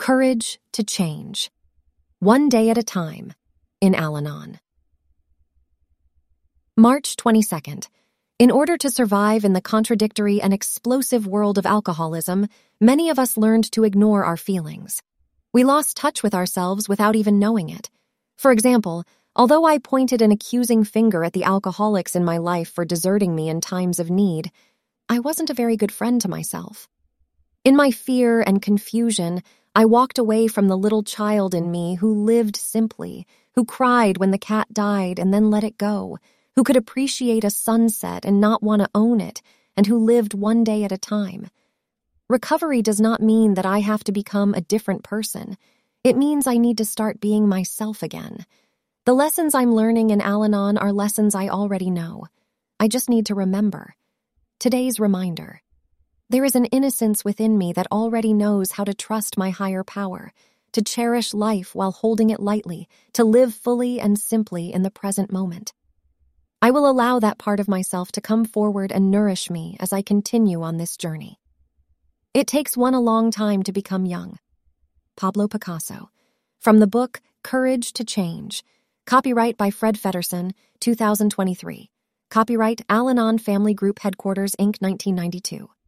Courage to Change. One Day at a Time, in Al-Anon. March 22nd. In order to survive in the contradictory and explosive world of alcoholism, many of us learned to ignore our feelings. We lost touch with ourselves without even knowing it. For example, although I pointed an accusing finger at the alcoholics in my life for deserting me in times of need, I wasn't a very good friend to myself. In my fear and confusion, I walked away from the little child in me who lived simply, who cried when the cat died and then let it go, who could appreciate a sunset and not want to own it, and who lived one day at a time. Recovery does not mean that I have to become a different person. It means I need to start being myself again. The lessons I'm learning in Al-Anon are lessons I already know. I just need to remember. Today's reminder. There is an innocence within me that already knows how to trust my higher power, to cherish life while holding it lightly, to live fully and simply in the present moment. I will allow that part of myself to come forward and nourish me as I continue on this journey. It takes one a long time to become young. Pablo Picasso. From the book Courage to Change. Copyright by Fred Feddersen, 2023. Copyright Al-Anon Family Group Headquarters, Inc., 1992.